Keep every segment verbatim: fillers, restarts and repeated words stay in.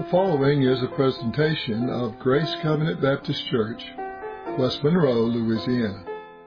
The following is a presentation of Grace Covenant Baptist Church, West Monroe, Louisiana.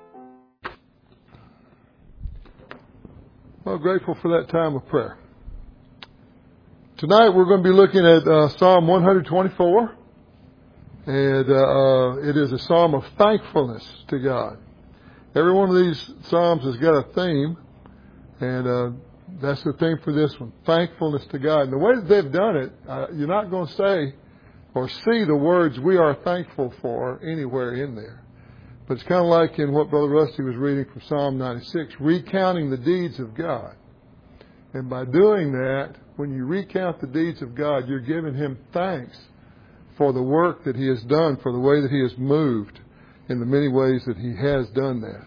Well, grateful for that time of prayer. Tonight we're going to be looking at uh, Psalm one twenty-four, and uh, uh, it is a psalm of thankfulness to God. Every one of these psalms has got a theme, and uh, that's the theme for this one, thankfulness to God. And the way that they've done it, uh, you're not going to say or see the words we are thankful for anywhere in there. But it's kind of like in what Brother Rusty was reading from Psalm ninety-six, recounting the deeds of God. And by doing that, when you recount the deeds of God, you're giving Him thanks for the work that He has done, for the way that He has moved, in the many ways that He has done that.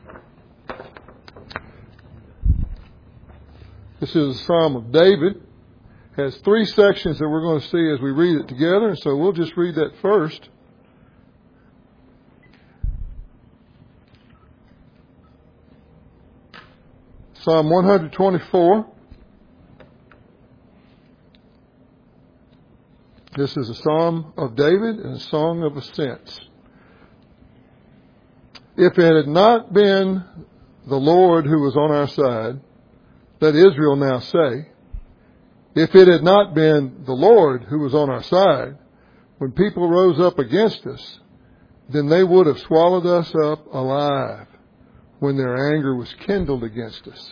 This is a Psalm of David. It has three sections that we're going to see as we read it together. And so we'll just read that first. Psalm one twenty-four. This is a Psalm of David and a song of ascents. If it had not been the Lord who was on our side, let Israel now say, if it had not been the Lord who was on our side, when people rose up against us, then they would have swallowed us up alive when their anger was kindled against us.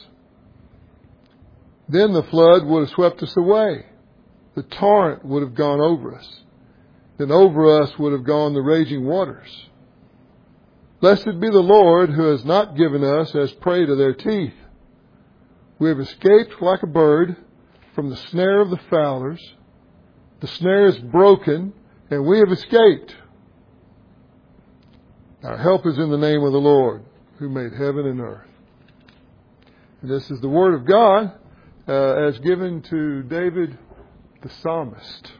Then the flood would have swept us away. The torrent would have gone over us. Then over us would have gone the raging waters. Blessed be the Lord who has not given us as prey to their teeth. We have escaped like a bird from the snare of the fowlers. The snare is broken, and we have escaped. Our help is in the name of the Lord, who made heaven and earth. And this is the word of God uh, as given to David the psalmist.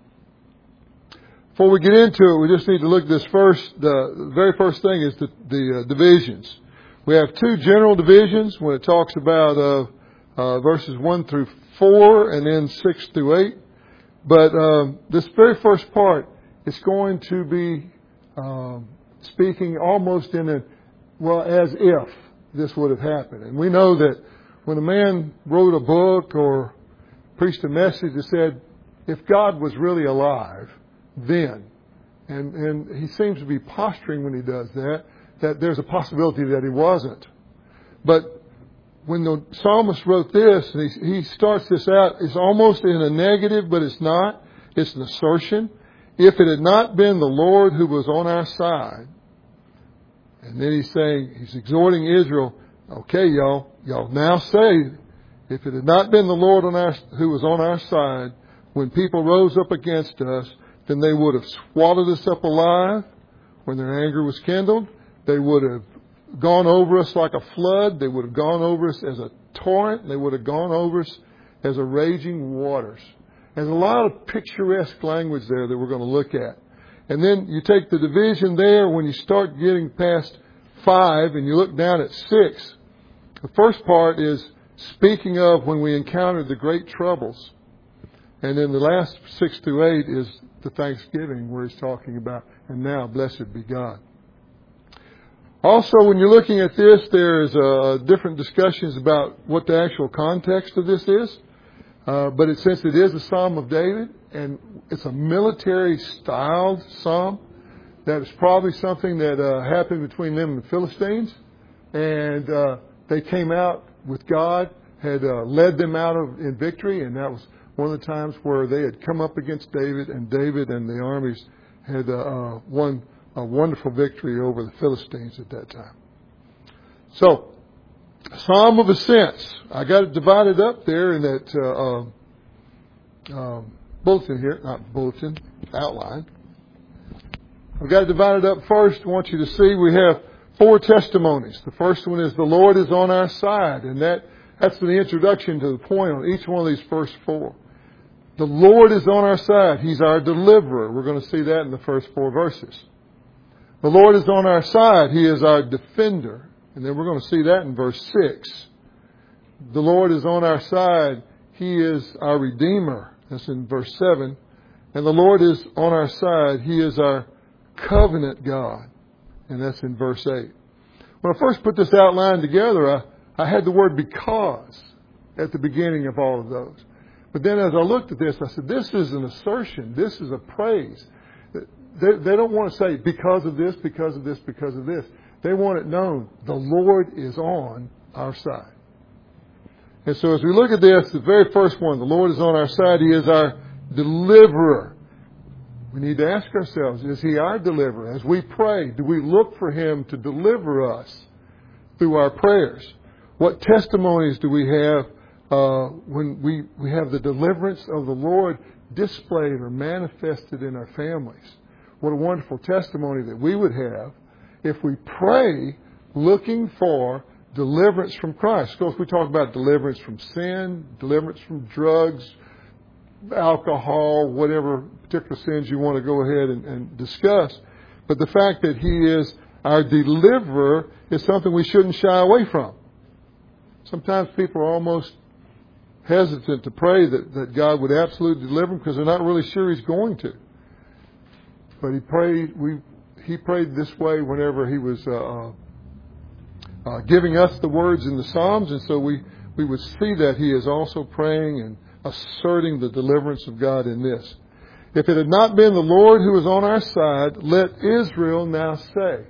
Before we get into it, we just need to look at this first. The very first thing is the, the uh, divisions. We have two general divisions when it talks about uh, uh, verses one through four and then six through eight. But um, this very first part is going to be um, speaking almost in a, well, as if this would have happened. And we know that when a man wrote a book or preached a message that said, if God was really alive, then, and, and he seems to be posturing when he does that, that there's a possibility that he wasn't. But when the psalmist wrote this, and he, he starts this out, it's almost in a negative, but it's not. It's an assertion. If it had not been the Lord who was on our side, and then he's saying, he's exhorting Israel, okay, y'all, y'all now say, if it had not been the Lord on our, who was on our side, when people rose up against us, then they would have swallowed us up alive when their anger was kindled. They would have gone over us like a flood. They would have gone over us as a torrent. They would have gone over us as a raging waters. There's a lot of picturesque language there that we're going to look at. And then you take the division there when you start getting past five and you look down at six. The first part is speaking of when we encountered the great troubles. And then the last six through eight is the Thanksgiving where he's talking about, and now blessed be God. Also, when you're looking at this, there's uh, different discussions about what the actual context of this is. Uh, but it, since it is a Psalm of David, and it's a military-styled psalm, that is probably something that uh, happened between them and the Philistines. And uh, they came out with God, had uh, led them out of in victory, and that was one of the times where they had come up against David, and David and the armies had uh, uh, won a wonderful victory over the Philistines at that time. So, Psalm of Ascents. I got it divided up there in that uh, uh, um, bulletin here, not bulletin, outline. I've got it divided up first. I want you to see we have four testimonies. The first one is the Lord is on our side, and that that's the introduction to the point on each one of these first four. The Lord is on our side. He's our deliverer. We're going to see that in the first four verses. The Lord is on our side. He is our defender. And then we're going to see that in verse six. The Lord is on our side. He is our Redeemer. That's in verse seven. And the Lord is on our side. He is our covenant God. And that's in verse eight. When I first put this outline together, I, I had the word because at the beginning of all of those. But then as I looked at this, I said, this is an assertion. This is a praise. They, they don't want to say because of this, because of this, because of this. They want it known. The Lord is on our side. And so as we look at this, the very first one, the Lord is on our side. He is our deliverer. We need to ask ourselves, is He our deliverer? As we pray, do we look for Him to deliver us through our prayers? What testimonies do we have uh, when we, we have the deliverance of the Lord displayed or manifested in our families? What a wonderful testimony that we would have if we pray looking for deliverance from Christ. Of course, we talk about deliverance from sin, deliverance from drugs, alcohol, whatever particular sins you want to go ahead and, and discuss. But the fact that He is our deliverer is something we shouldn't shy away from. Sometimes people are almost hesitant to pray that, that God would absolutely deliver them because they're not really sure He's going to. But He prayed, we, He prayed this way whenever He was uh, uh, giving us the words in the Psalms. And so we, we would see that He is also praying and asserting the deliverance of God in this. If it had not been the Lord who was on our side, let Israel now say.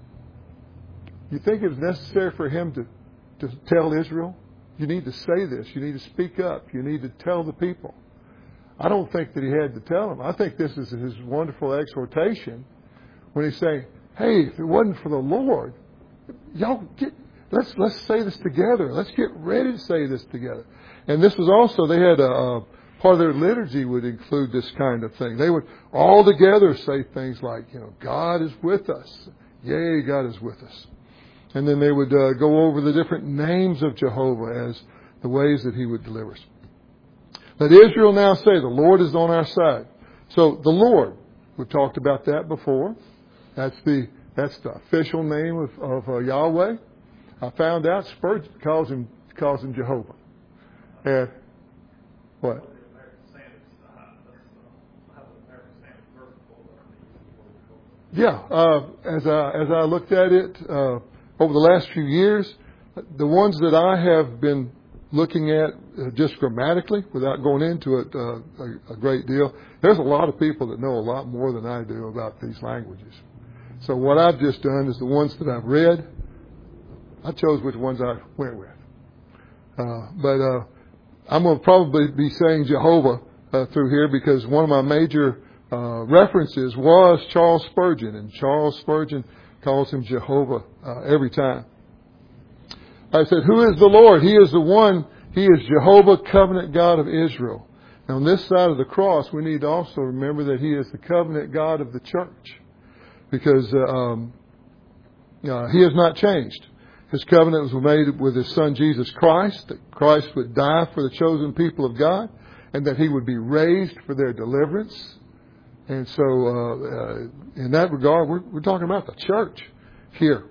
You think it was necessary for Him to, to tell Israel? You need to say this. You need to speak up. You need to tell the people. I don't think that He had to tell them. I think this is His wonderful exhortation when He's saying, hey, if it wasn't for the Lord, y'all get, let's, let's say this together. Let's get ready to say this together. And this was also, they had a, a part of their liturgy would include this kind of thing. They would all together say things like, you know, God is with us. Yea, God is with us. And then they would uh, go over the different names of Jehovah as the ways that He would deliver us. Let Israel now say, the Lord is on our side. So the Lord, we've talked about that before. That's the that's the official name of, of uh, Yahweh. I found out Spurgeon calls him calls him Jehovah. And what? Yeah, uh, as I as I looked at it uh, over the last few years, the ones that I have been looking at uh, just grammatically, without going into it uh, a, a great deal, there's a lot of people that know a lot more than I do about these languages. So what I've just done is the ones that I've read, I chose which ones I went with. Uh, but uh, I'm going to probably be saying Jehovah uh, through here because one of my major uh, references was Charles Spurgeon, and Charles Spurgeon calls him Jehovah uh, every time. I said, who is the Lord? He is the one, He is Jehovah, covenant God of Israel. Now on this side of the cross, we need to also remember that He is the covenant God of the church. Because uh, um, uh, He has not changed. His covenant was made with His Son Jesus Christ, that Christ would die for the chosen people of God, and that He would be raised for their deliverance. And so uh, uh, in that regard, we're, we're talking about the church here.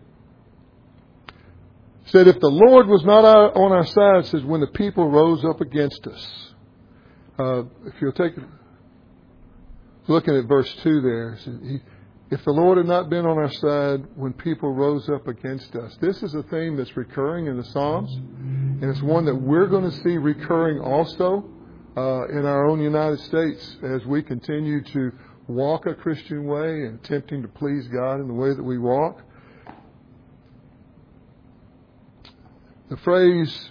Said, if the Lord was not our, on our side, says, when the people rose up against us. Uh, if you'll take, looking at verse two there, said, he, if the Lord had not been on our side when people rose up against us. This is a theme that's recurring in the Psalms, and it's one that we're going to see recurring also uh, in our own United States as we continue to walk a Christian way and attempting to please God in the way that we walk. The phrase,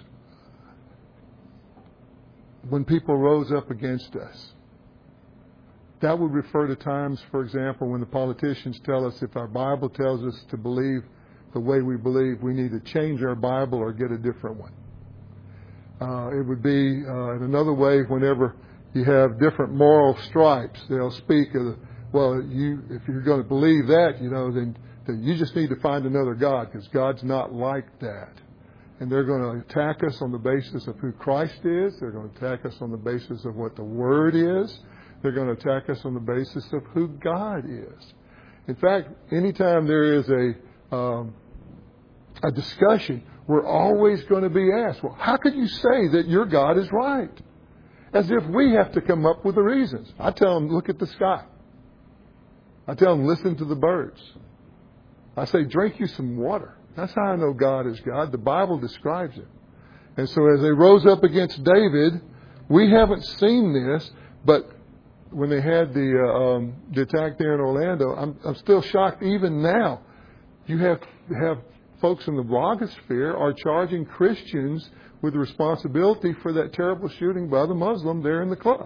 when people rose up against us, that would refer to times, for example, when the politicians tell us if our Bible tells us to believe the way we believe, we need to change our Bible or get a different one. Uh, it would be, uh, in another way, whenever you have different moral stripes, they'll speak of, well, you if you're going to believe that, you know, then, then you just need to find another God because God's not like that. And they're going to attack us on the basis of who Christ is. They're going to attack us on the basis of what the Word is. They're going to attack us on the basis of who God is. In fact, anytime there is a um, a discussion, we're always going to be asked, well, how could you say that your God is right? As if we have to come up with the reasons. I tell them, look at the sky. I tell them, listen to the birds. I say, drink you some water. That's how I know God is God. The Bible describes it. And so as they rose up against David, we haven't seen this, but when they had the, uh, um, the attack there in Orlando, I'm, I'm still shocked even now. You have, have folks in the blogosphere are charging Christians with the responsibility for that terrible shooting by the Muslim there in the club.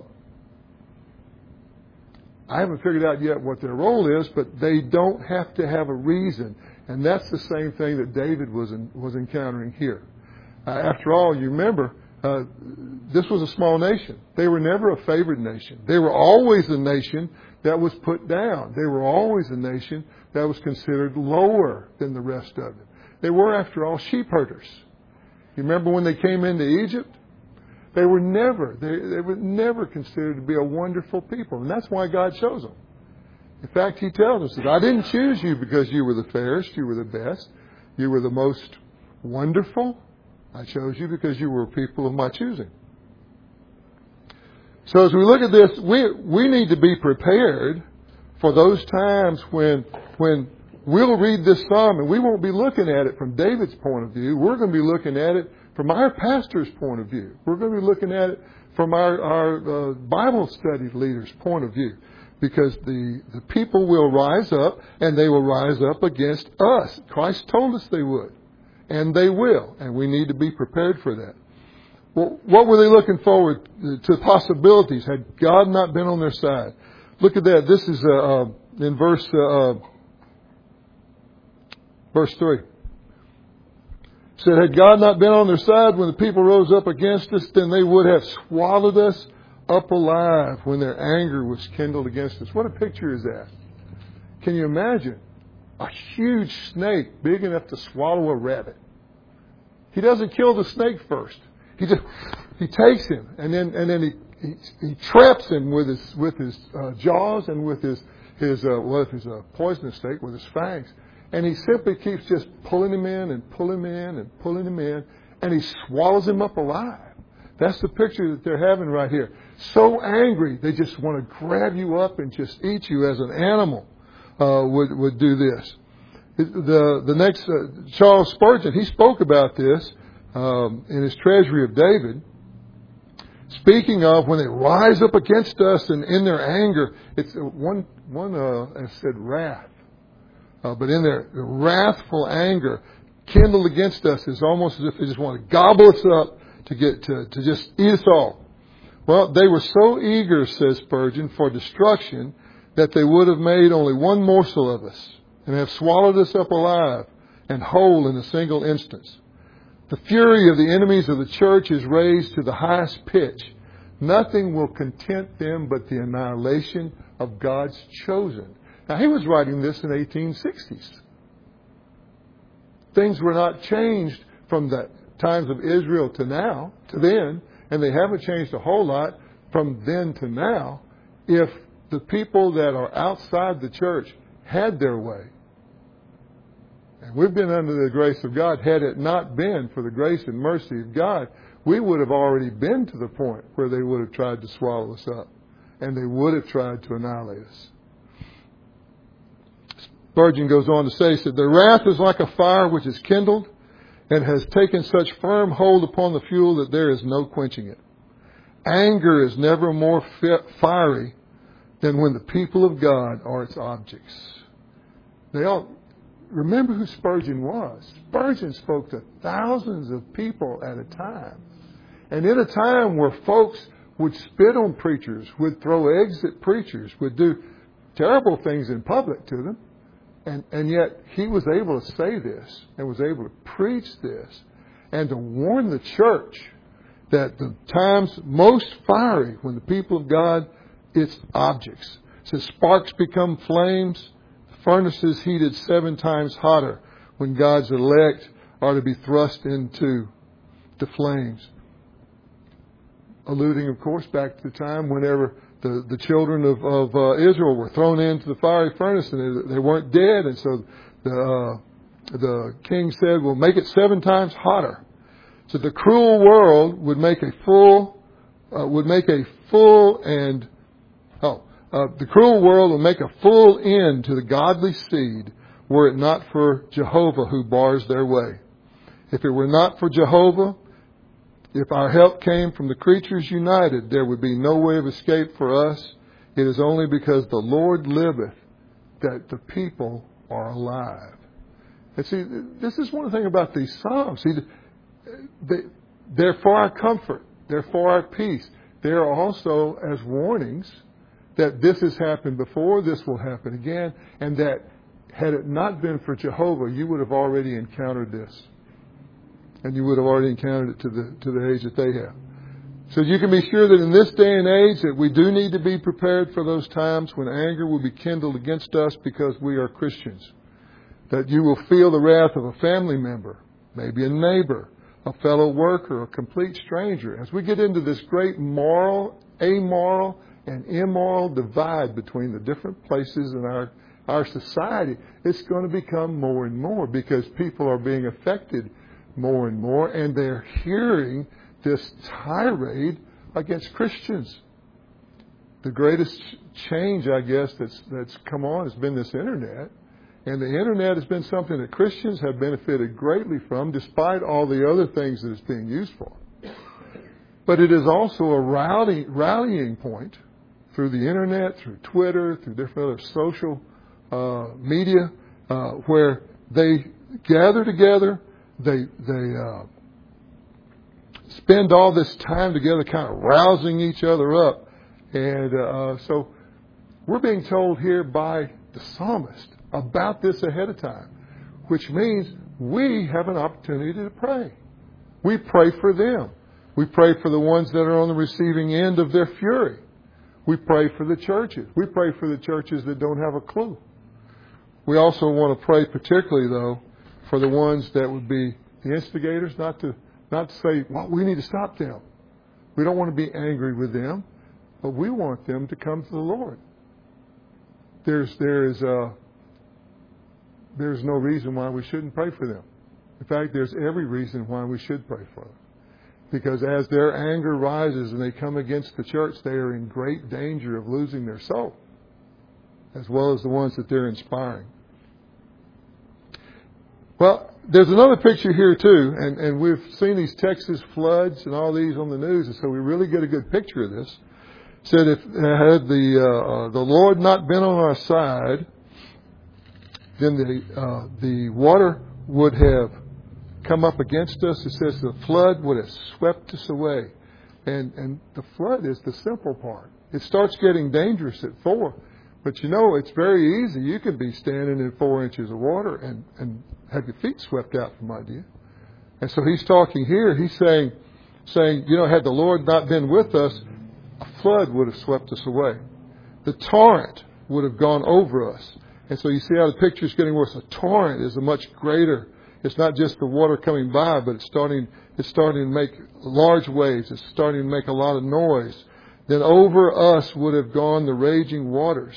I haven't figured out yet what their role is, but they don't have to have a reason. And that's the same thing that David was in, was encountering here. Uh, after all, you remember, uh, this was a small nation. They were never a favored nation. They were always a nation that was put down. They were always a nation that was considered lower than the rest of them. They were, after all, sheep herders. You remember when they came into Egypt? They were never, they, they were never considered to be a wonderful people. And that's why God chose them. In fact, He tells us that I didn't choose you because you were the fairest, you were the best, you were the most wonderful. I chose you because you were a people of my choosing. So as we look at this, we we need to be prepared for those times when when we'll read this psalm and we won't be looking at it from David's point of view. We're going to be looking at it from our pastor's point of view. We're going to be looking at it from our, our uh, Bible study leader's point of view. Because the, the people will rise up and they will rise up against us. Christ told us they would. And they will. And we need to be prepared for that. Well, what were they looking forward to? Possibilities. Had God not been on their side? Look at that. This is uh, uh, in verse uh, verse three. It said, had God not been on their side when the people rose up against us, then they would have swallowed us up alive when their anger was kindled against us. What a picture is that? Can you imagine? A huge snake big enough to swallow a rabbit. He doesn't kill the snake first. He just he takes him and then and then he he, he traps him with his with his uh, jaws and with his his uh, well if he's a poisonous snake with his fangs, and he simply keeps just pulling him in and pulling him in and pulling him in, and he swallows him up alive. That's the picture that they're having right here. So angry, they just want to grab you up and just eat you as an animal uh, would would do this. The the next uh, Charles Spurgeon, he spoke about this um, in his Treasury of David. Speaking of when they rise up against us and in their anger, it's one one uh, said wrath, uh, but in their wrathful anger kindled against us is almost as if they just want to gobble us up to get to, to just eat us all. Well, they were so eager, says Spurgeon, for destruction that they would have made only one morsel of us and have swallowed us up alive and whole in a single instance. The fury of the enemies of the church is raised to the highest pitch. Nothing will content them but the annihilation of God's chosen. Now, he was writing this in eighteen sixties. Things were not changed from the times of Israel to now, to then, and they haven't changed a whole lot from then to now if the people that are outside the church had their way. And we've been under the grace of God. Had it not been for the grace and mercy of God, we would have already been to the point where they would have tried to swallow us up. And they would have tried to annihilate us. Spurgeon goes on to say, he said, their wrath is like a fire which is kindled and has taken such firm hold upon the fuel that there is no quenching it. Anger is never more fiery than when the people of God are its objects. They all remember who Spurgeon was. Spurgeon spoke to thousands of people at a time. And in a time where folks would spit on preachers, would throw eggs at preachers, would do terrible things in public to them. And, and yet he was able to say this and was able to preach this and to warn the church that the times most fiery when the people of God, its objects. It says sparks become flames, furnaces heated seven times hotter when God's elect are to be thrust into the flames. Alluding, of course, back to the time whenever the, the children of, of uh, Israel were thrown into the fiery furnace and they, they weren't dead. And so the, uh, the king said, well, make it seven times hotter. So the cruel world would make a full uh, would make a full and, oh, uh, the cruel world will make a full end to the godly seed were it not for Jehovah who bars their way. If it were not for Jehovah, if our help came from the creatures united, there would be no way of escape for us. It is only because the Lord liveth that the people are alive. And see, this is one thing about these Psalms. See, they, they're for our comfort. They're for our peace. They are also as warnings that this has happened before, this will happen again, and that had it not been for Jehovah, you would have already encountered this. And you would have already encountered it to the to the age that they have. So you can be sure that in this day and age that we do need to be prepared for those times when anger will be kindled against us because we are Christians. That you will feel the wrath of a family member, maybe a neighbor, a fellow worker, a complete stranger. As we get into this great moral, amoral, and immoral divide between the different places in our, our society, it's going to become more and more because people are being affected more and more, and they're hearing this tirade against Christians. The greatest change, I guess, that's that's come on has been this internet. And the internet has been something that Christians have benefited greatly from, despite all the other things that it's being used for. But it is also a rally, rallying point through the internet, through Twitter, through different other social uh, media, uh, where they gather together. They they uh, spend all this time together kind of rousing each other up. And uh, so we're being told here by the psalmist about this ahead of time, which means we have an opportunity to pray. We pray for them. We pray for the ones that are on the receiving end of their fury. We pray for the churches. We pray for the churches that don't have a clue. We also want to pray particularly, though, for the ones that would be the instigators, not to not to say, well, we need to stop them. We don't want to be angry with them, but we want them to come to the Lord. There's there is uh, there's no reason why we shouldn't pray for them. In fact, there's every reason why we should pray for them. Because as their anger rises and they come against the church, they are in great danger of losing their soul, as well as the ones that they're inspiring. Well, there's another picture here too, and, and we've seen these Texas floods and all these on the news, and so we really get a good picture of this. It said if had the uh, the Lord not been on our side, then the uh, the water would have come up against us. It says the flood would have swept us away, and and the flood is the simple part. It starts getting dangerous at four, but you know it's very easy. You can be standing in four inches of water and and have your feet swept out from under you. And so he's talking here. He's saying, saying, you know, had the Lord not been with us, a flood would have swept us away. The torrent would have gone over us. And so you see how the picture is getting worse. A torrent is a much greater. It's not just the water coming by, but it's starting. It's starting to make large waves. It's starting to make a lot of noise. Then over us would have gone the raging waters.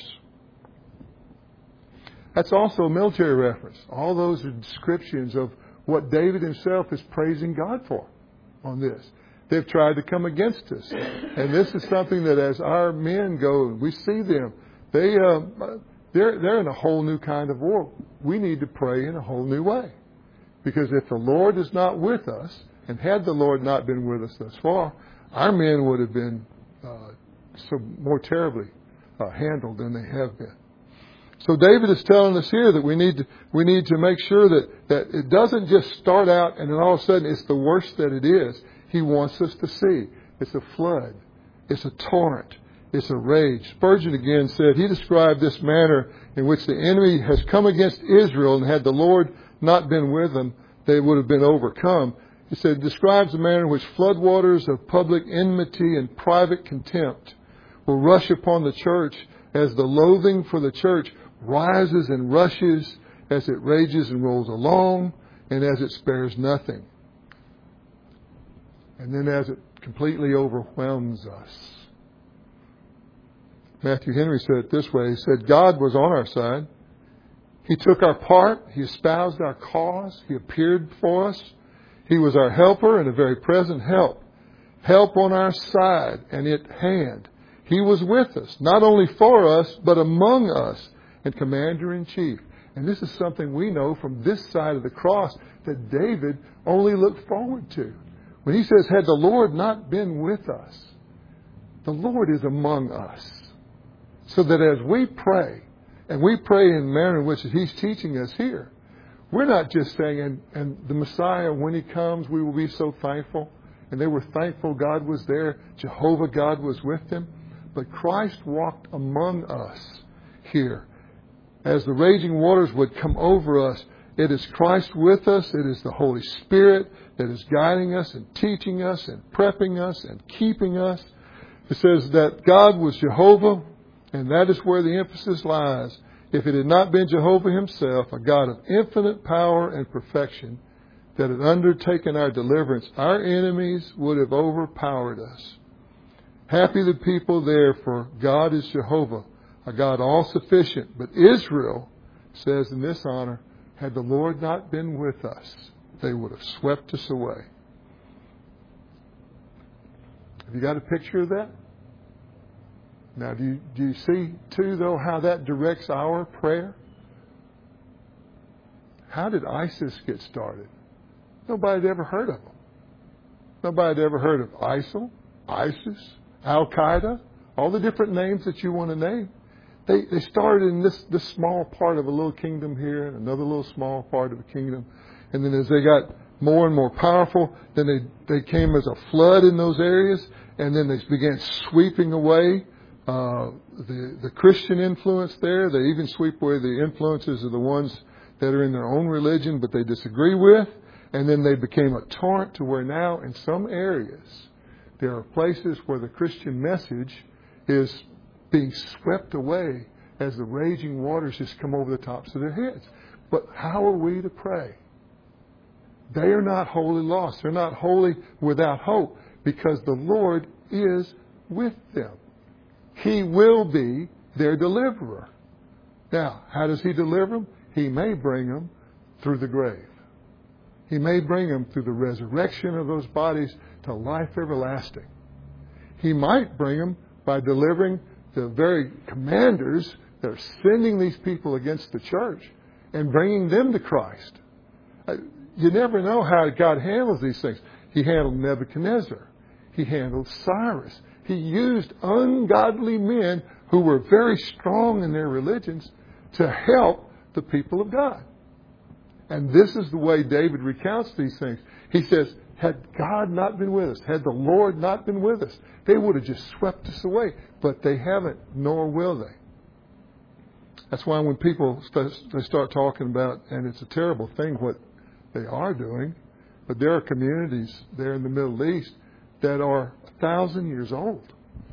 That's also a military reference. All those are descriptions of what David himself is praising God for on this. They've tried to come against us. And this is something that as our men go and we see them, they, uh, they're, they're in a whole new kind of war. We need to pray in a whole new way. Because if the Lord is not with us, and had the Lord not been with us thus far, our men would have been uh, so more terribly uh, handled than they have been. So David is telling us here that we need to we need to make sure that, that it doesn't just start out and then all of a sudden it's the worst that it is. He wants us to see. It's a flood. It's a torrent. It's a rage. Spurgeon again said, he described this manner in which the enemy has come against Israel, and had the Lord not been with them, they would have been overcome. He said, it describes the manner in which floodwaters of public enmity and private contempt will rush upon the church as the loathing for the church rises and rushes as it rages and rolls along, and as it spares nothing. And then as it completely overwhelms us. Matthew Henry said it this way. He said, God was on our side. He took our part. He espoused our cause. He appeared for us. He was our helper and a very present help. help on our side and at hand. He was with us, not only for us, but among us, and commander-in-chief. And this is something we know from this side of the cross that David only looked forward to. When he says, had the Lord not been with us, the Lord is among us. So that as we pray, and we pray in the manner in which He's teaching us here, we're not just saying, and, and the Messiah, when He comes, we will be so thankful. And they were thankful God was there. Jehovah God was with them. But Christ walked among us here. As the raging waters would come over us, it is Christ with us. It is the Holy Spirit that is guiding us and teaching us and prepping us and keeping us. It says that God was Jehovah, and that is where the emphasis lies. If it had not been Jehovah Himself, a God of infinite power and perfection, that had undertaken our deliverance, our enemies would have overpowered us. Happy the people there, for God is Jehovah, a God all-sufficient. But Israel says in this honor, had the Lord not been with us, they would have swept us away. Have you got a picture of that? Now, do you, do you see, too, though, how that directs our prayer? How did ISIS get started? Nobody had ever heard of them. Nobody had ever heard of ISIL, ISIS, Al-Qaeda, all the different names that you want to name. They they started in this, this small part of a little kingdom here, and another little small part of a kingdom. And then as they got more and more powerful, then they, they came as a flood in those areas, and then they began sweeping away uh, the, the Christian influence there. They even sweep away the influences of the ones that are in their own religion, but they disagree with. And then they became a torrent to where now in some areas there are places where the Christian message is being swept away as the raging waters just come over the tops of their heads. But how are we to pray? They are not wholly lost. They're not wholly without hope because the Lord is with them. He will be their deliverer. Now, how does He deliver them? He may bring them through the grave. He may bring them through the resurrection of those bodies to life everlasting. He might bring them by delivering the very commanders that are sending these people against the church and bringing them to Christ. You never know how God handles these things. He handled Nebuchadnezzar. He handled Cyrus. He used ungodly men who were very strong in their religions to help the people of God. And this is the way David recounts these things. He says, had God not been with us, had the Lord not been with us, they would have just swept us away. But they haven't, nor will they. That's why when people start, they start talking about, and it's a terrible thing what they are doing, but there are communities there in the Middle East that are a thousand years old.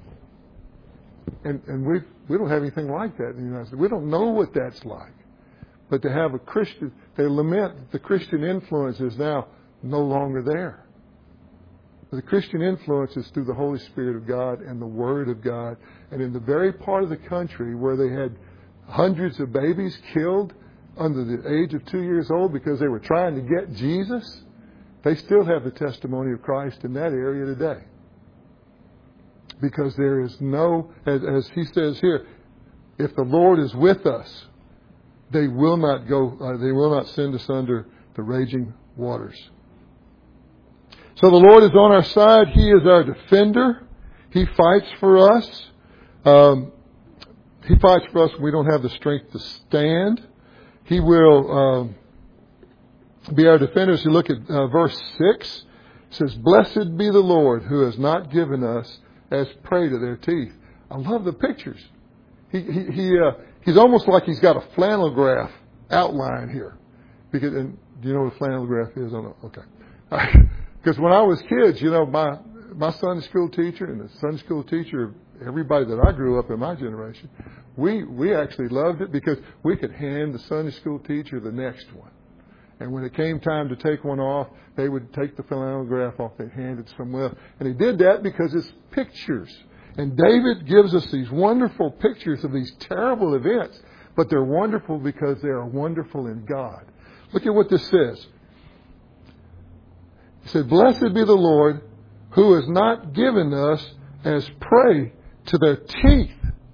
And, and we we don't have anything like that in the United States. We don't know what that's like. But to have a Christian, they lament that the Christian influence is now no longer there. The Christian influence is through the Holy Spirit of God and the Word of God. And in the very part of the country where they had hundreds of babies killed under the age of two years old because they were trying to get Jesus, they still have the testimony of Christ in that area today. Because there is no, as, as he says here, if the Lord is with us, they will not go, uh, they will not send us under the raging waters. So the Lord is on our side. He is our defender. He fights for us. Um, he fights for us when we don't have the strength to stand. He will um, be our defender. As you look at uh, verse six, it says, "Blessed be the Lord who has not given us as prey to their teeth." I love the pictures. He he, he uh, he's almost like he's got a flannel graph outline here. Because, and do you know what a flannel graph is? I don't know. Okay. Because when I was kids, you know, my my Sunday school teacher and the Sunday school teacher, everybody that I grew up in my generation, we we actually loved it because we could hand the Sunday school teacher the next one. And when it came time to take one off, they would take the flannel graph off, they'd hand it somewhere else. And he did that because it's pictures. And David gives us these wonderful pictures of these terrible events, but they're wonderful because they are wonderful in God. Look at what this says. He said, "Blessed be the Lord who has not given us as prey to their teeth.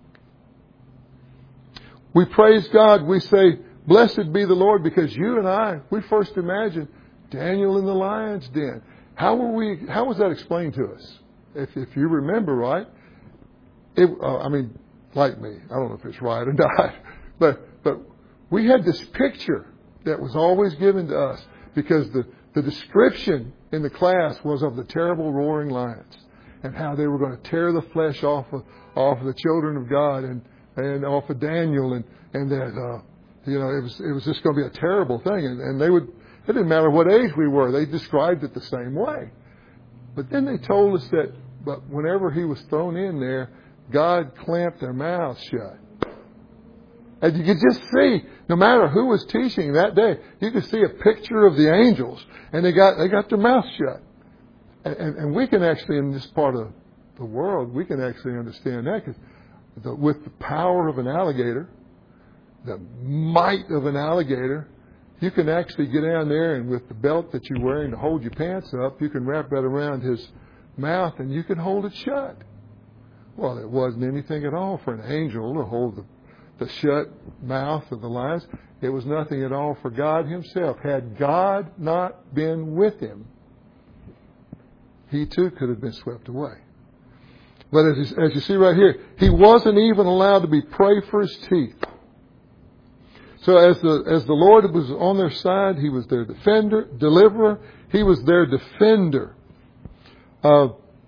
We praise God. We say, blessed be the Lord, because you and I, we first imagined Daniel in the lion's den. How were we? How was that explained to us? If, if you remember right, it, uh, I mean, like me, I don't know if it's right or not, but but we had this picture that was always given to us, because the, the description in the class was of the terrible roaring lions and how they were going to tear the flesh off of, off of the children of God and, and off of Daniel, and, and that, uh, you know, it was, it was just going to be a terrible thing. And, and they would, it didn't matter what age we were, they described it the same way. But then they told us that, but whenever he was thrown in there, God clamped their mouths shut. And you could just see, no matter who was teaching that day, you could see a picture of the angels, and they got they got their mouths shut. And, and, and we can actually, in this part of the world, we can actually understand that, because the, with the power of an alligator, the might of an alligator, you can actually get down there, and with the belt that you're wearing to hold your pants up, you can wrap that around his mouth, and you can hold it shut. Well, it wasn't anything at all for an angel to hold the the shut mouth of the lions. It was nothing at all for God himself. Had God not been with him, he too could have been swept away. But as you, as you see right here, he wasn't even allowed to be prey for his teeth. So as the as the Lord was on their side, he was their defender, deliverer. He was their defender. Uh,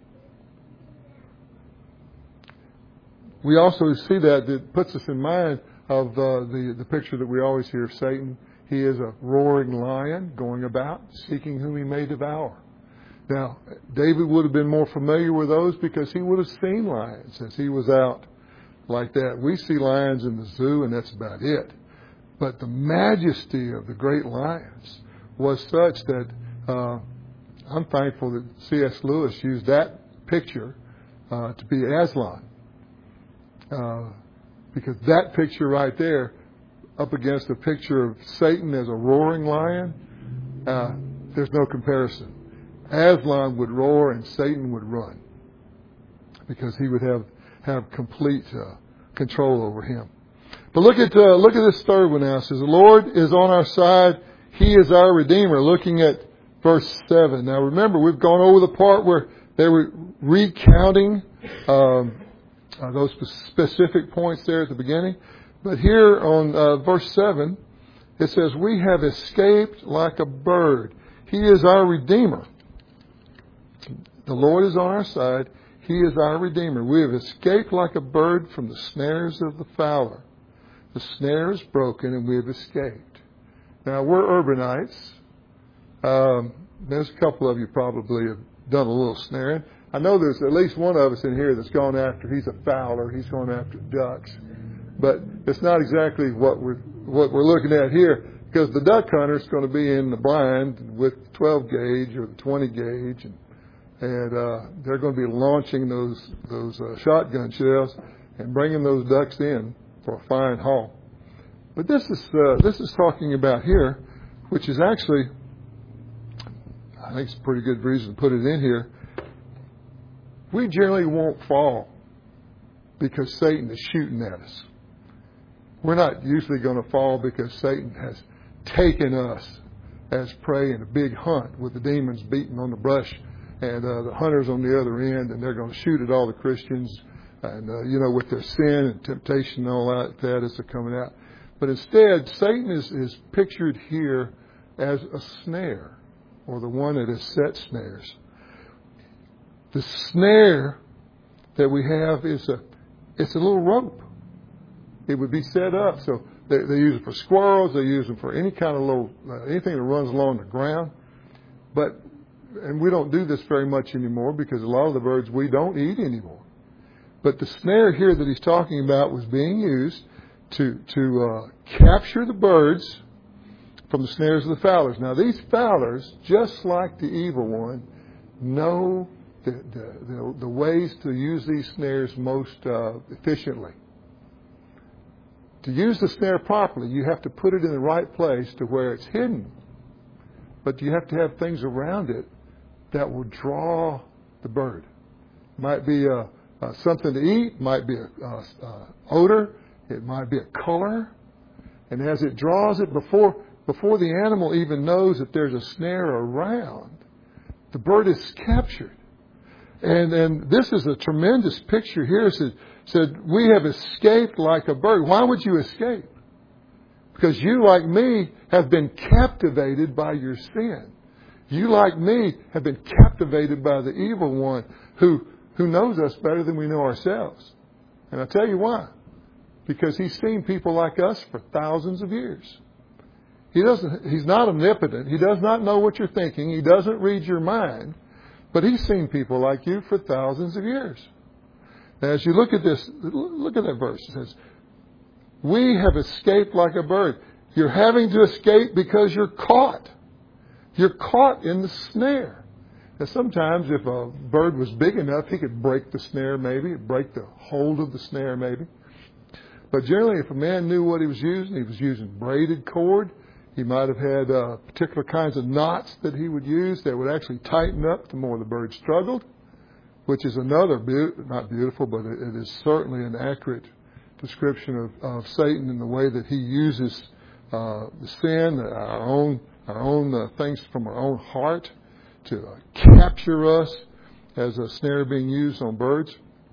We also see that it puts us in mind of uh, the, the picture that we always hear of Satan. He is a roaring lion going about, seeking whom he may devour. Now, David would have been more familiar with those because he would have seen lions as he was out like that. We see lions in the zoo, and that's about it. But the majesty of the great lions was such that uh, I'm thankful that C S Lewis used that picture uh, to be Aslan. Uh, because that picture right there, up against a picture of Satan as a roaring lion, uh, there's no comparison. Aslan would roar and Satan would run, because he would have have complete uh, control over him. But look at uh, look at this third one now. It says, the Lord is on our side; He is our Redeemer. Looking at verse seven. Now remember, we've gone over the part where they were recounting Um, Uh, those specific points there at the beginning. But here on uh, verse seven, it says, we have escaped like a bird. He is our Redeemer. The Lord is on our side. He is our Redeemer. We have escaped like a bird from the snares of the fowler. The snare is broken and we have escaped. Now, we're urbanites. Um, there's a couple of you probably have done a little snaring. I know there's at least one of us in here that's gone after, he's a fowler, he's going after ducks. But it's not exactly what we're, what we're looking at here, because the duck hunter is going to be in the blind with twelve gauge or the twenty gauge, and, and uh, they're going to be launching those, those uh, shotgun shells and bringing those ducks in for a fine haul. But this is, uh, this is talking about here, which is actually, I think it's a pretty good reason to put it in here. We generally won't fall because Satan is shooting at us. We're not usually going to fall because Satan has taken us as prey in a big hunt with the demons beating on the brush and uh, the hunters on the other end, and they're going to shoot at all the Christians, and uh, you know, with their sin and temptation and all that, that is coming out. But instead, Satan is, is pictured here as a snare, or the one that has set snares. The snare that we have is a, it's a little rope. It would be set up. So they, they use it for squirrels. They use them for any kind of little, uh, anything that runs along the ground. But, and we don't do this very much anymore because a lot of the birds we don't eat anymore. But the snare here that he's talking about was being used to, to uh, capture the birds from the snares of the fowlers. Now these fowlers, just like the evil one, know The, the, the, the ways to use these snares most uh, efficiently. To use the snare properly, you have to put it in the right place to where it's hidden. But you have to have things around it that will draw the bird. It might be uh, uh, something to eat, might be a uh, uh, odor, it might be a color. And as it draws it, before before the animal even knows that there's a snare around, the bird is captured. And and this is a tremendous picture here. It said, said, we have escaped like a bird. Why would you escape? Because you, like me, have been captivated by your sin. You, like me, have been captivated by the evil one who, who knows us better than we know ourselves. And I'll tell you why. Because he's seen people like us for thousands of years. He doesn't, he's not omnipotent. He does not know what you're thinking. He doesn't read your mind. But he's seen people like you for thousands of years. Now, as you look at this, look at that verse. It says, we have escaped like a bird. You're having to escape because you're caught. You're caught in the snare. Now, sometimes if a bird was big enough, he could break the snare maybe, break the hold of the snare maybe. But generally, if a man knew what he was using, he was using braided cord. He might have had uh, particular kinds of knots that he would use that would actually tighten up the more the bird struggled, which is another, be- not beautiful, but it, it is certainly an accurate description of, of Satan in the way that he uses uh, the sin, our own, our own uh, things from our own heart to uh, capture us as a snare being used on birds.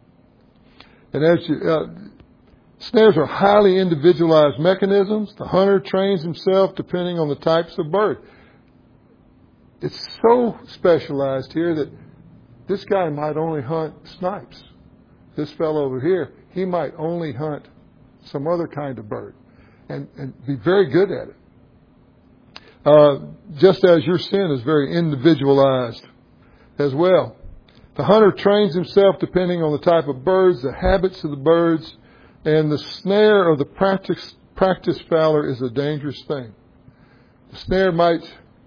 And as you, uh, snares are highly individualized mechanisms. The hunter trains himself depending on the types of bird. It's so specialized here that this guy might only hunt snipes. This fellow over here, he might only hunt some other kind of bird and, and be very good at it. Uh, just as your sin is very individualized as well. The hunter trains himself depending on the type of birds, the habits of the birds, and the snare of the practice, practice fowler is a dangerous thing. The snare might,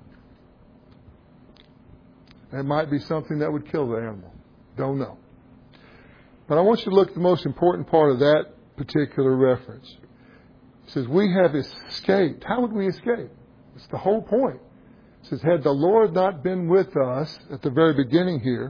it might be something that would kill the animal. Don't know. But I want you to look at the most important part of that particular reference. It says, we have escaped. How would we escape? It's the whole point. It says, had the Lord not been with us at the very beginning here,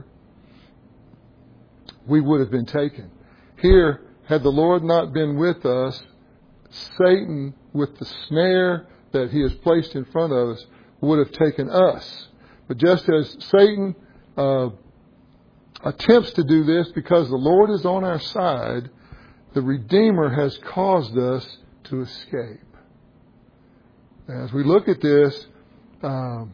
we would have been taken. Here, had the Lord not been with us, Satan, with the snare that he has placed in front of us, would have taken us. But just as Satan uh, attempts to do this because the Lord is on our side, the Redeemer has caused us to escape. As we look at this, um,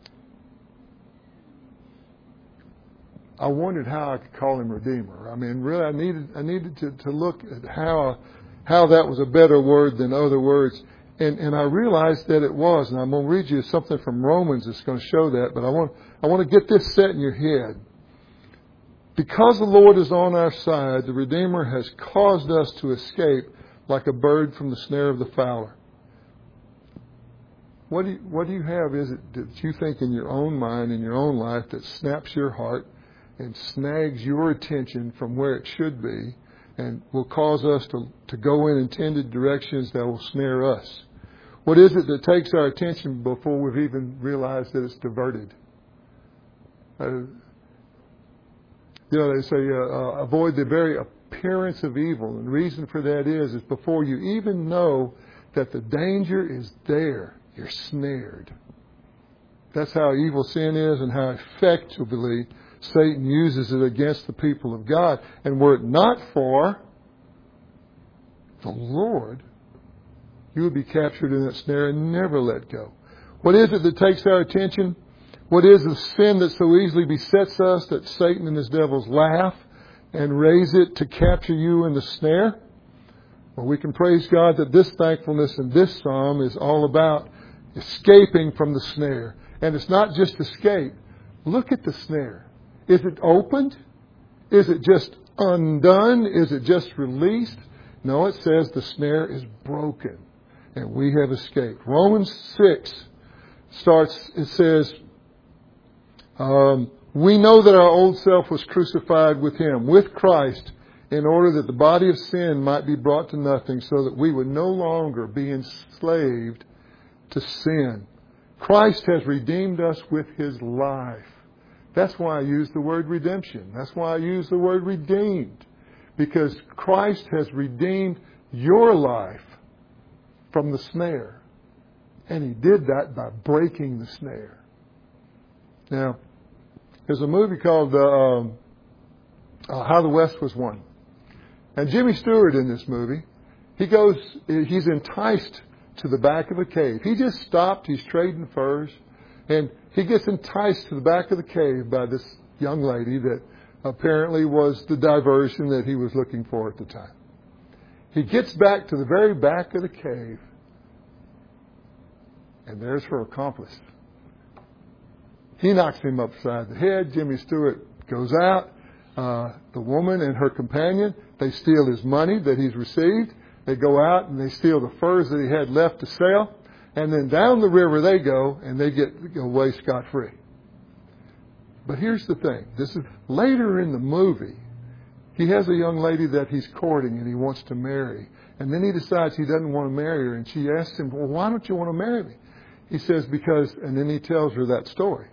I wondered how I could call him Redeemer. I mean, really, I needed I needed to, to look at how how that was a better word than other words, and and I realized that it was. And I'm going to read you something from Romans that's going to show that. But I want I want to get this set in your head. Because the Lord is on our side, the Redeemer has caused us to escape like a bird from the snare of the fowler. What do you, what do you have is it that you think in your own mind, in your own life, that snaps your heart and snags your attention from where it should be and will cause us to, to go in intended directions that will snare us? What is it that takes our attention before we've even realized that it's diverted? Uh, you know, they say uh, uh, avoid the very appearance of evil. And the reason for that is, is before you even know that the danger is there, you're snared. That's how evil sin is and how effectively Satan uses it against the people of God. And were it not for the Lord, you would be captured in that snare and never let go. What is it that takes our attention? What is the sin that so easily besets us that Satan and his devils laugh and raise it to capture you in the snare? Well, we can praise God that this thankfulness in this psalm is all about escaping from the snare. And it's not just escape. Look at the snare. Is it opened? Is it just undone? Is it just released? No, it says the snare is broken and we have escaped. Romans six starts, it says, um, we know that our old self was crucified with him, with Christ, in order that the body of sin might be brought to nothing, so that we would no longer be enslaved to sin. Christ has redeemed us with his life. That's why I use the word redemption. That's why I use the word redeemed. Because Christ has redeemed your life from the snare. And He did that by breaking the snare. Now, there's a movie called uh, um, uh, How the West Was Won. And Jimmy Stewart in this movie, he goes, he's enticed to the back of a cave. He just stopped, he's trading furs, and he gets enticed to the back of the cave by this young lady that apparently was the diversion that he was looking for at the time. He gets back to the very back of the cave, and there's her accomplice. He knocks him upside the head. Jimmy Stewart goes out. Uh, the woman and her companion, they steal his money that he's received. They go out and they steal the furs that he had left to sell. And then down the river they go, and they get away scot-free. But here's the thing. This is later in the movie. He has a young lady that he's courting and he wants to marry. And then he decides he doesn't want to marry her. And she asks him, well, why don't you want to marry me? He says, because, and then he tells her that story.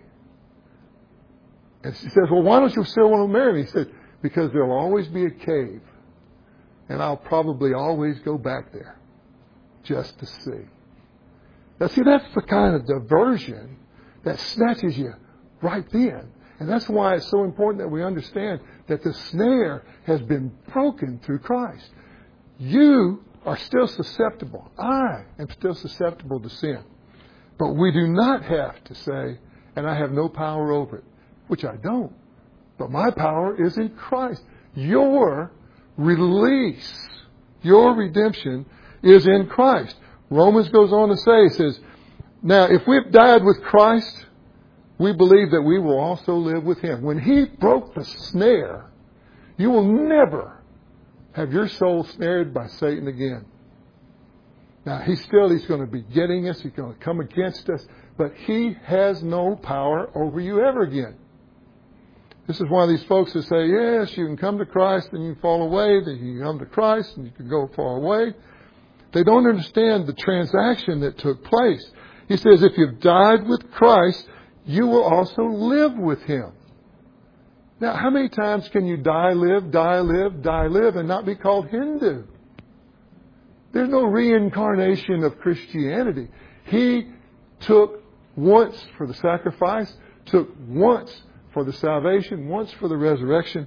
And she says, well, why don't you still want to marry me? He said, because there'll always be a cave. And I'll probably always go back there just to see. Now, see, that's the kind of diversion that snatches you right then. And that's why it's so important that we understand that the snare has been broken through Christ. You are still susceptible. I am still susceptible to sin. But we do not have to say, and I have no power over it, which I don't. But my power is in Christ. Your release, your redemption is in Christ. Romans goes on to say, it says, now if we've died with Christ, we believe that we will also live with Him. When He broke the snare, you will never have your soul snared by Satan again. Now, He's still, He's going to be getting us. He's going to come against us. But He has no power over you ever again. This is one of these folks that say, yes, you can come to Christ and you can fall away. Then you can come to Christ and you can go far away. They don't understand the transaction that took place. He says, if you've died with Christ, you will also live with Him. Now, how many times can you die, live, die, live, die, live, and not be called Hindu? There's no reincarnation of Christianity. He took once for the sacrifice, took once for the salvation, once for the resurrection,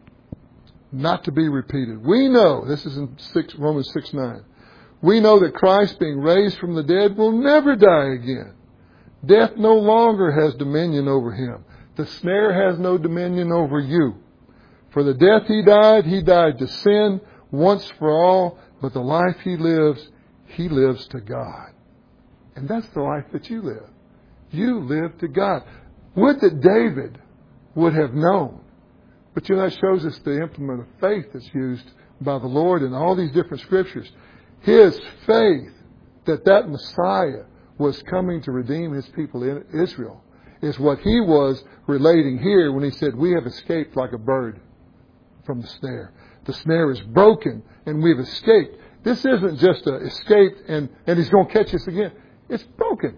not to be repeated. We know, this is in six, Romans six nine, we know that Christ, being raised from the dead, will never die again. Death no longer has dominion over Him. The snare has no dominion over you. For the death He died, He died to sin once for all, but the life He lives, He lives to God. And that's the life that you live. You live to God. Would that David would have known. But you know, that shows us the implement of faith that's used by the Lord in all these different scriptures. His faith that that Messiah was coming to redeem His people in Israel is what he was relating here when he said, we have escaped like a bird from the snare. The snare is broken and we've escaped. This isn't just a escape and, and He's going to catch us again. It's broken.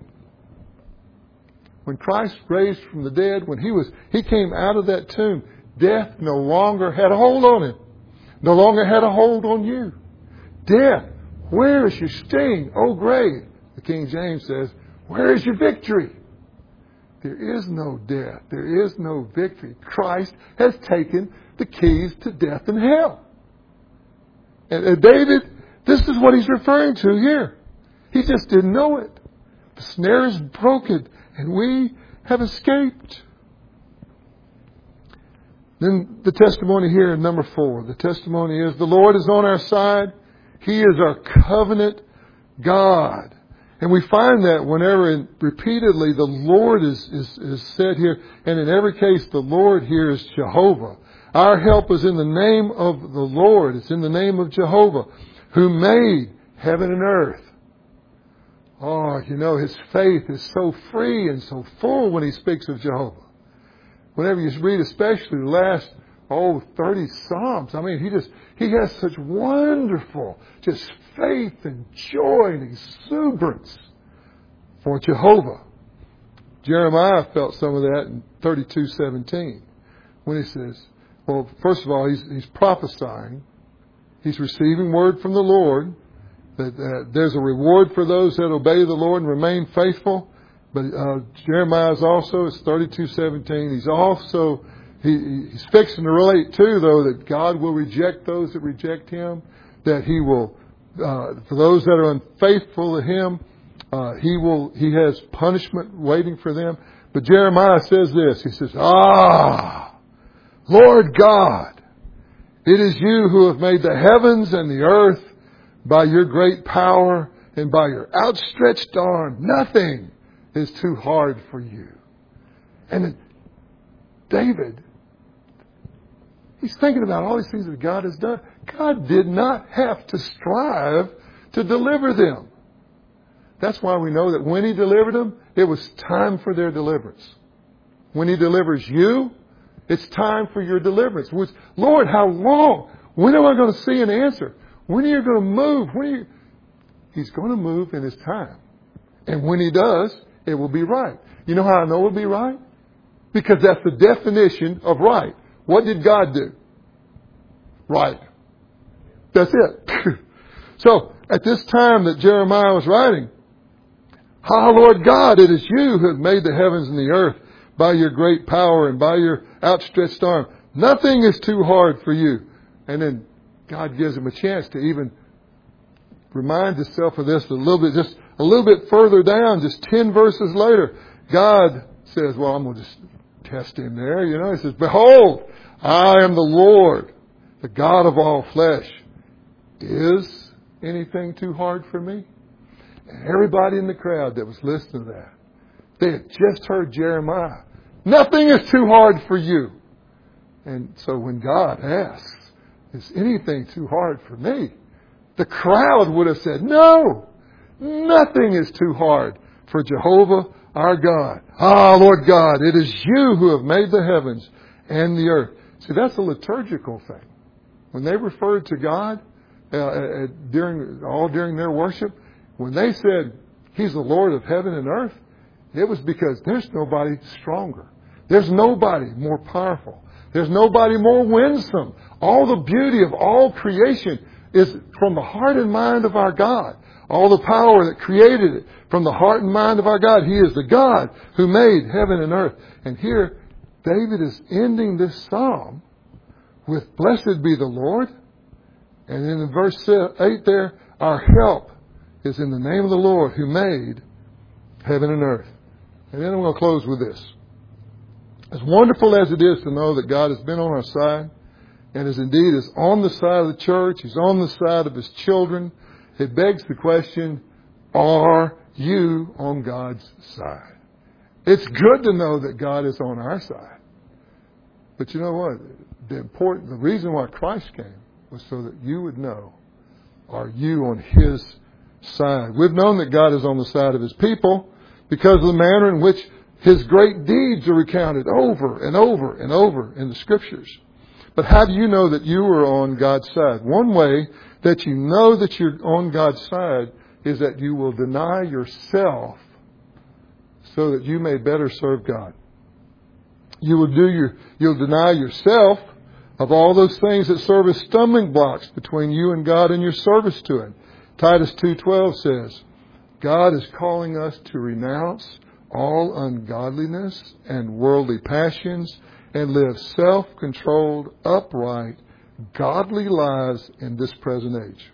When Christ raised from the dead, when He was, He came out of that tomb, death no longer had a hold on Him. No longer had a hold on you. Death, where is your sting, O grave? The King James says, where is your victory? There is no death. There is no victory. Christ has taken the keys to death and hell. And, and David, this is what he's referring to here. He just didn't know it. The snare is broken and we have escaped. Then the testimony here in number four. The testimony is the Lord is on our side. He is our covenant God. And we find that whenever and repeatedly the Lord is, is, is said here, and in every case the Lord here is Jehovah. Our help is in the name of the Lord. It's in the name of Jehovah, who made heaven and earth. Oh, you know, his faith is so free and so full when he speaks of Jehovah. Whenever you read especially the last, oh, thirty Psalms, I mean, he just, he has such wonderful, just faith and joy and exuberance for Jehovah. Jeremiah felt some of that in thirty-two seventeen when he says, well, first of all, he's, he's prophesying. He's receiving word from the Lord that uh, there's a reward for those that obey the Lord and remain faithful. But uh, Jeremiah is also, it's thirty-two seventeen. He's also, he, he's fixing to relate too, though, that God will reject those that reject Him, that He will, uh, for those that are unfaithful to Him, uh, He will, He has punishment waiting for them. But Jeremiah says this, he says, ah, Lord God, it is you who have made the heavens and the earth by your great power and by your outstretched arm. Nothing is too hard for you. And David, he's thinking about all these things that God has done. God did not have to strive to deliver them. That's why we know that when He delivered them, it was time for their deliverance. When He delivers you, it's time for your deliverance. Which, Lord, how long? When am I going to see an answer? When are you going to move? When are you... He's going to move in His time. And when He does, it will be right. You know how I know it will be right? Because that's the definition of right. What did God do? Right. That's it. So, at this time that Jeremiah was writing, ah, Lord God, it is you who have made the heavens and the earth by your great power and by your outstretched arm. Nothing is too hard for you. And then God gives him a chance to even remind himself of this a little bit, just a little bit further down, just ten verses later. God says, well, I'm going to just test him there. You know, He says, behold, I am the Lord, the God of all flesh. Is anything too hard for me? And everybody in the crowd that was listening to that, they had just heard Jeremiah. Nothing is too hard for you. And so when God asks, is anything too hard for me? The crowd would have said, no, nothing is too hard for Jehovah our God. Ah, Lord God, it is you who have made the heavens and the earth. See, that's a liturgical thing. When they referred to God uh, uh, during all during their worship, when they said He's the Lord of heaven and earth, it was because there's nobody stronger. There's nobody more powerful. There's nobody more winsome. All the beauty of all creation is from the heart and mind of our God. All the power that created it from the heart and mind of our God. He is the God who made heaven and earth. And here, David is ending this psalm with, blessed be the Lord. And then in verse eight there, our help is in the name of the Lord who made heaven and earth. And then I'm going to close with this. As wonderful as it is to know that God has been on our side, and as indeed is on the side of the church, He's on the side of His children, it begs the question, are you on God's side? It's good to know that God is on our side. But you know what? The important, the reason why Christ came was so that you would know, are you on His side? We've known that God is on the side of His people because of the manner in which His great deeds are recounted over and over and over in the Scriptures. But how do you know that you are on God's side? One way that you know that you're on God's side is that you will deny yourself so that you may better serve God. You will do your, you'll deny yourself of all those things that serve as stumbling blocks between you and God and your service to Him. Titus two twelve says, God is calling us to renounce all ungodliness and worldly passions and live self-controlled, upright, godly lives in this present age.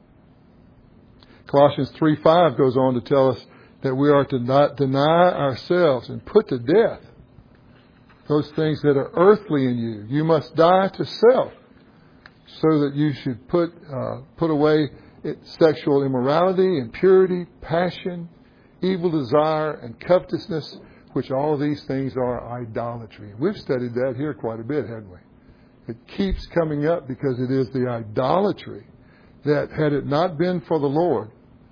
Colossians three five goes on to tell us that we are to not deny ourselves and put to death those things that are earthly in you. You must die to self so that you should put uh, put away it, sexual immorality, impurity, passion, evil desire, and covetousness, which all of these things are idolatry. We've studied that here quite a bit, haven't we? It keeps coming up because it is the idolatry that, had it not been for the Lord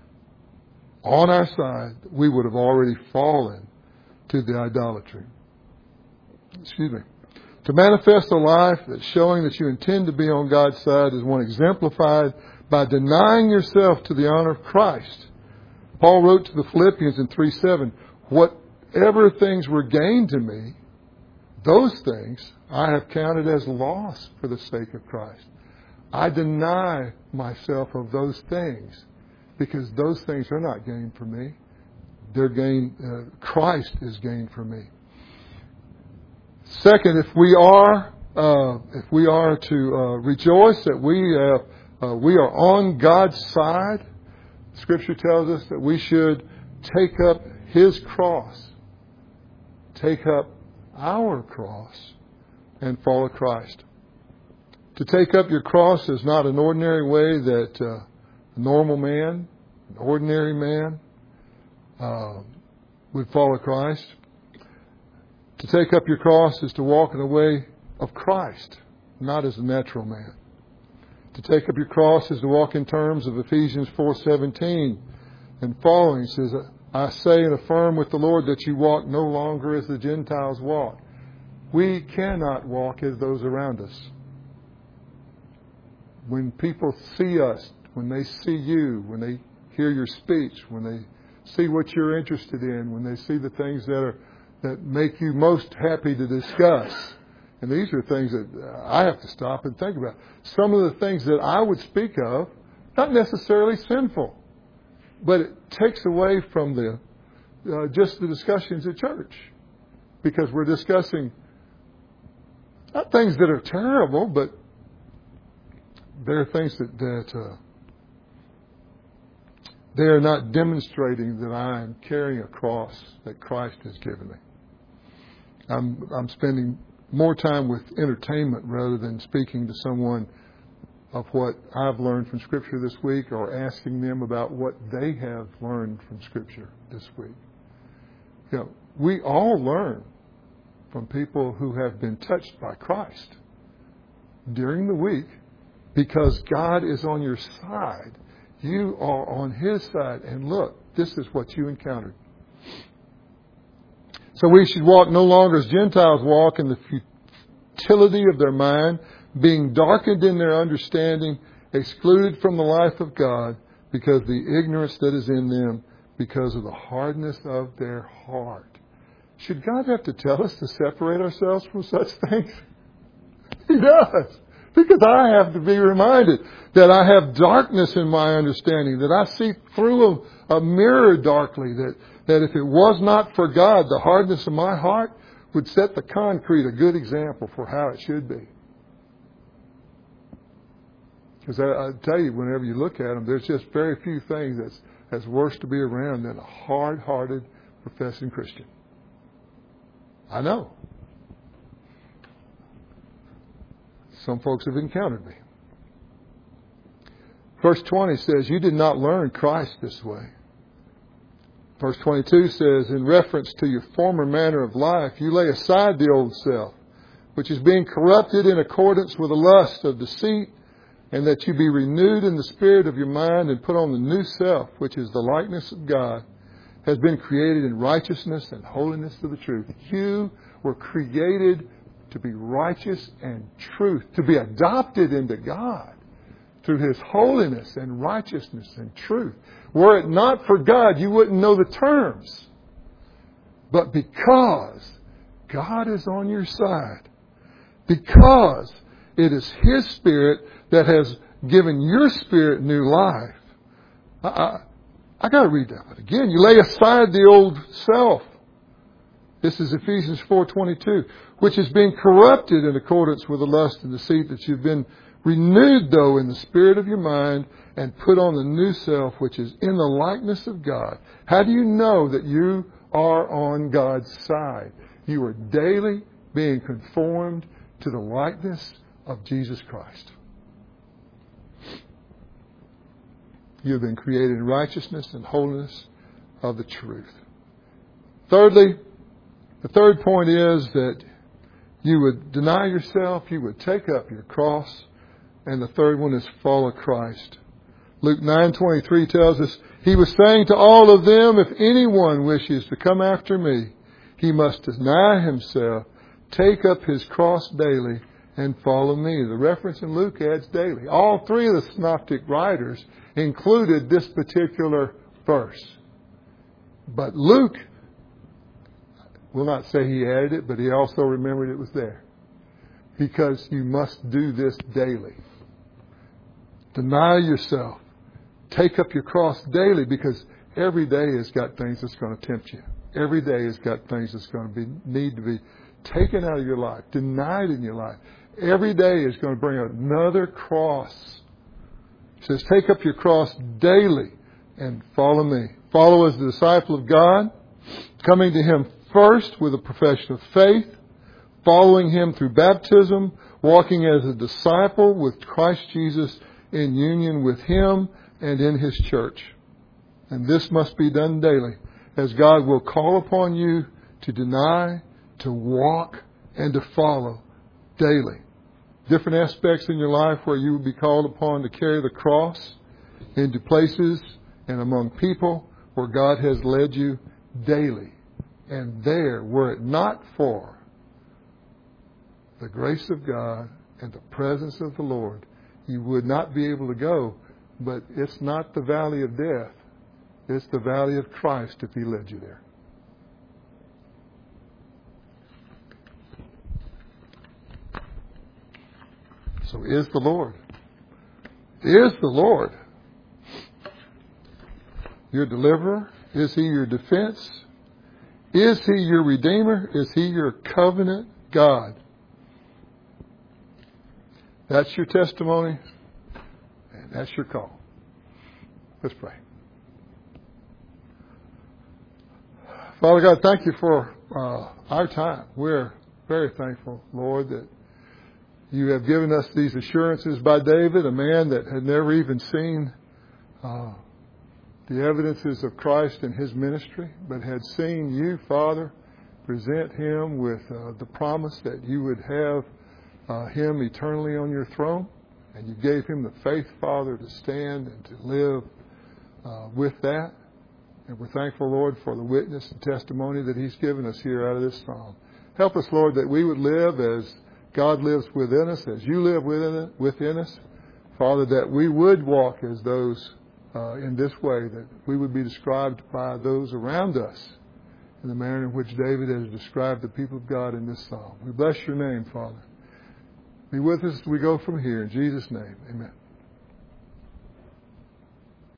on our side, we would have already fallen to the idolatry. Excuse me. To manifest a life that's showing that you intend to be on God's side is one exemplified by denying yourself to the honor of Christ. Paul wrote to the Philippians in three seven, what whatever things were gained to me, those things I have counted as loss for the sake of Christ. I deny myself of those things because those things are not gain for me. They're gain, uh, Christ is gain for me. Second, if we are, uh, if we are to uh, rejoice that we have, uh, we are on God's side, Scripture tells us that we should take up His cross, take up our cross, and follow Christ. To take up your cross is not an ordinary way that uh, a normal man, an ordinary man, uh, would follow Christ. To take up your cross is to walk in the way of Christ, not as a natural man. To take up your cross is to walk in terms of Ephesians four seventeen and following. It says, I say and affirm with the Lord that you walk no longer as the Gentiles walk. We cannot walk as those around us. When people see us, when they see you, when they hear your speech, when they see what you're interested in, when they see the things that are that make you most happy to discuss. And these are things that I have to stop and think about. Some of the things that I would speak of, not necessarily sinful, but it takes away from the uh, just the discussions at church. Because we're discussing not things that are terrible, but there are things that, that uh, they are not demonstrating that I am carrying a cross that Christ has given me. I'm, I'm spending more time with entertainment rather than speaking to someone of what I've learned from Scripture this week or asking them about what they have learned from Scripture this week. You know, we all learn from people who have been touched by Christ during the week because God is on your side. You are on His side. And look, this is what you encountered. So we should walk no longer as Gentiles walk in the futility of their mind, being darkened in their understanding, excluded from the life of God because of the ignorance that is in them, because of the hardness of their heart. Should God have to tell us to separate ourselves from such things? He does. Because I have to be reminded that I have darkness in my understanding, that I see through a, a mirror darkly, that, that if it was not for God, the hardness of my heart would set the concrete a good example for how it should be. Because I, I tell you, whenever you look at them, there's just very few things that's, that's worse to be around than a hard-hearted professing Christian. I know. Some folks have encountered me. Verse twenty says, you did not learn Christ this way. Verse twenty-two says, in reference to your former manner of life, you lay aside the old self, which is being corrupted in accordance with the lust of deceit, and that you be renewed in the spirit of your mind and put on the new self, which is the likeness of God, has been created in righteousness and holiness to the truth. You were created to be righteous and truth, to be adopted into God through His holiness and righteousness and truth. Were it not for God, you wouldn't know the terms. But because God is on your side, because it is His Spirit that has given your spirit new life. I, I, I got to read that one again. You lay aside the old self. This is Ephesians four twenty-two, which is being corrupted in accordance with the lust and deceit, that you've been renewed, though, in the spirit of your mind and put on the new self, which is in the likeness of God. How do you know that you are on God's side? You are daily being conformed to the likeness of Jesus Christ. You have been created in righteousness and holiness of the truth. Thirdly, the third point is that you would deny yourself, you would take up your cross, and the third one is follow Christ. Luke nine twenty-three tells us, He was saying to all of them, if anyone wishes to come after me, he must deny himself, take up his cross daily, and follow me. The reference in Luke adds daily. All three of the synoptic writers included this particular verse. But Luke We'll not say he added it, but he also remembered it was there. Because you must do this daily. Deny yourself. Take up your cross daily, because every day has got things that's going to tempt you. Every day has got things that's going to be need to be taken out of your life, denied in your life. Every day is going to bring another cross. It says, take up your cross daily and follow me. Follow as a disciple of God, coming to Him first with a profession of faith, following Him through baptism, walking as a disciple with Christ Jesus in union with Him and in His church. And this must be done daily, as God will call upon you to deny, to walk, and to follow daily. Different aspects in your life where you will be called upon to carry the cross into places and among people where God has led you daily. And there, were it not for the grace of God and the presence of the Lord, you would not be able to go. But it's not the valley of death. It's the valley of Christ if He led you there. So is the Lord. Is the Lord your deliverer? Is He your defense? Is He your redeemer? Is He your covenant God? That's your testimony, and that's your call. Let's pray. Father God, thank you for uh, our time. We're very thankful, Lord, that you have given us these assurances by David, a man that had never even seen uh, the evidences of Christ in his ministry, but had seen you, Father, present him with uh, the promise that you would have uh, him eternally on your throne. And you gave him the faith, Father, to stand and to live uh, with that. And we're thankful, Lord, for the witness and testimony that He's given us here out of this psalm. Help us, Lord, that we would live as God lives within us, as you live within, within us. Father, that we would walk as those uh, in this way, that we would be described by those around us in the manner in which David has described the people of God in this psalm. We bless your name, Father. Be with us as we go from here. In Jesus' name, amen.